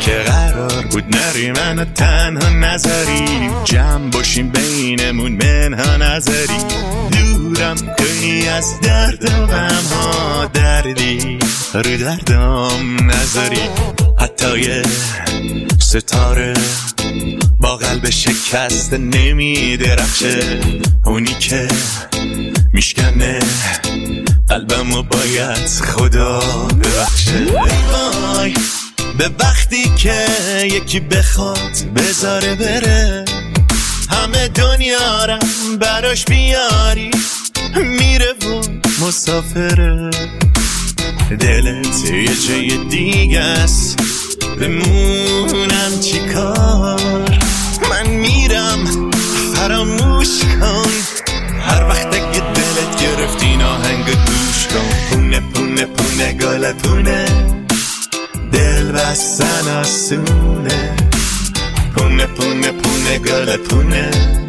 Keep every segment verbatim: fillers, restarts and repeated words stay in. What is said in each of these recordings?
که قرار بود نری منو تنها نذاری، جمع باشیم بینمون منها نذاری، دورم کنی از درد و غم ها، دردی رو دردم نذاری. حتی یه ستاره با قلب شکست نمی درخشه، اونی که میشکنه قلبمو باید خدا ببخشه. وای به وقتی که یکی بخواد بذاره بره، همه دنیا رم براش بیاری، میره و مسافره. دلت یه جای دیگه است، بمونم چی کار؟ من میرم فراموش کن، هر وقت اگه دلت گرفت این آهنگ گوش کن. پونه پونه پونه گل پونه، دل بستن آسونه، پونه پونه پونه گل پونه،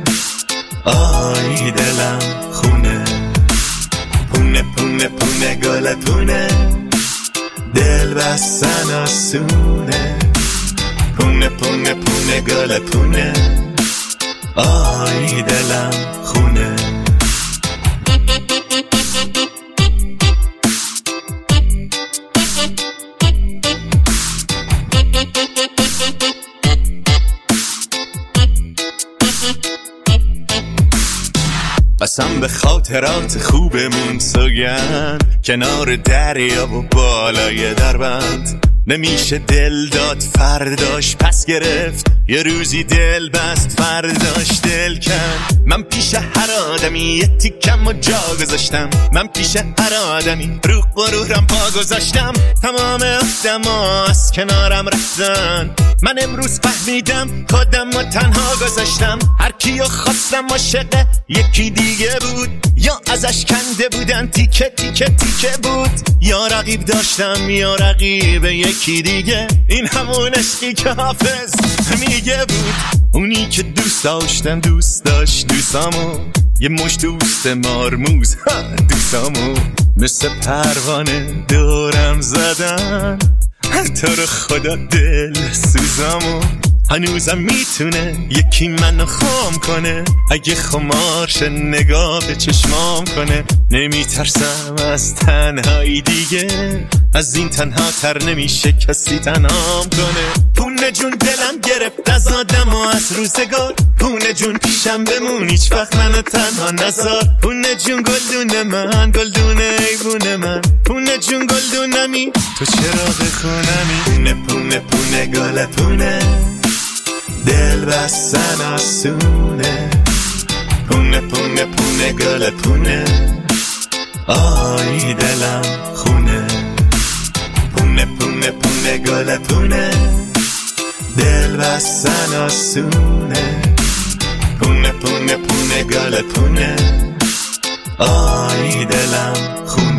آی دلم خونه. پونه پونه پونه گل پونه، دل بستن آسونه، پونه پونه پونه گل پونه، آی دلم خونه. قسم به خاطرات خوبمون سوگند، کنار دریا و بالای دربند. نمیشه دل داد فرداش پس گرفت، یه روزی دل بست فرداش دل کن. من پیش هر آدمی یه تیکم و جا گذاشتم، من پیش هر آدمی رو غرورم پا گذاشتم. تمام آدما از کنارم رفتن، من امروز فهمیدم خودم و تنها گذاشتم. هر کیو خواستم عاشق یکی دیگه بود، یا ازش کنده بودن تیکه تیکه تیکه بود، یا رقیب داشتم یا رقیب یکی دیگه. این همون عشقی که حافظ میگه بود، اونی که دوست داشتم دوست داشت دوستامو، یه مش دوست مارموز دوستامو مثل پروانه دورم زدن. تو رو خدا دل سوزامو، هنوزم میتونه یکی منو خام کنه، اگه خمارش نگاه به چشمام کنه. نمیترسم از تنهایی دیگه، از این تنها تر نمیشه کسی تنهام کنه. پونه جون دلم گرفت از آدم و از روزگار، پونه جون پیشم بمون هیچ وقت منو تنها نذار. پونه جون گلدون من گلدون ایوون من، پونه جون گلدونمی تو چراغ خونمی. پونه پونه پونه گل پونه، دل بستن آسونه، پونه پونه پونه گل پونه، آی دلم خونه. پونه پونه پونه گل پونه، دل بستن آسونه، پونه پونه پونه گل پونه، آی دلم خونه.